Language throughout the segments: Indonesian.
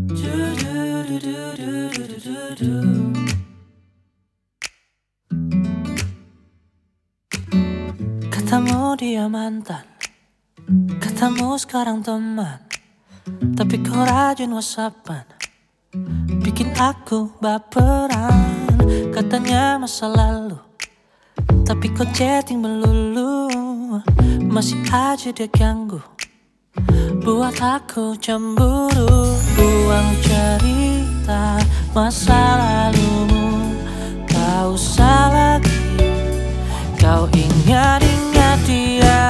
Katamu dia mantan, katamu sekarang teman, tapi kau rajin whatsappan, bikin aku baperan. Katanya masa lalu, tapi kau chatting melulu, masih aja dia ganggu, buat aku cemburu. Buang cerita masa lalumu, kau usah lagi kau ingat-ingat dia.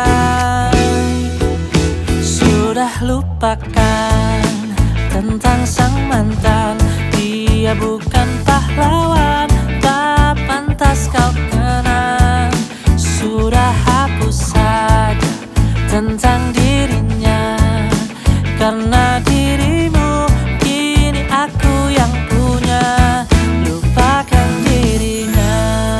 Sudah lupakan tentang sang mantan, dia bukan pahlawan, tak pantas kau kenang. Sudah hapus saja tentang dirinya, karena dirimu kini aku yang punya. Lupakan dirinya.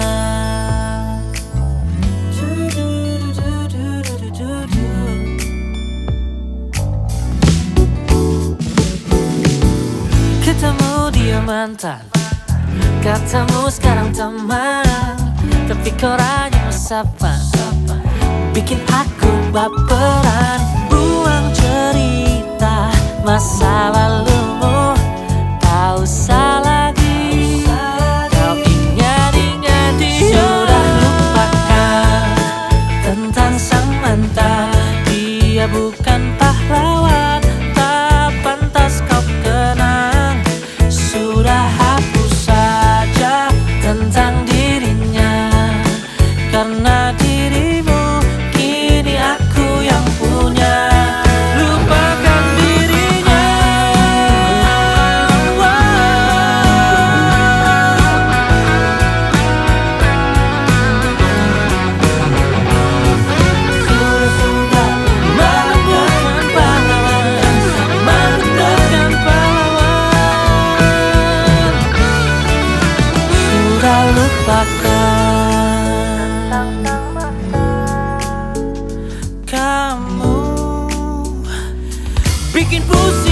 Ketemu dia mantan, katamu sekarang teman, tapi kau rajin whatsappan, bikin aku baperan. Buang cerita masa lalumu, tak usah lagi kau ingat-ingat dia. Sudah lupakan tentang sang mantan, dia bukan pahlawan, tak pantas kau kenang. Sudah hapus saja tentang dirinya, karena dirimu kini aku yang punya. Lupakan dirinya. Sudah meninggalkan pahlawan, meninggalkan pahlawan. Sudah lupakan kamu, bikin pusing.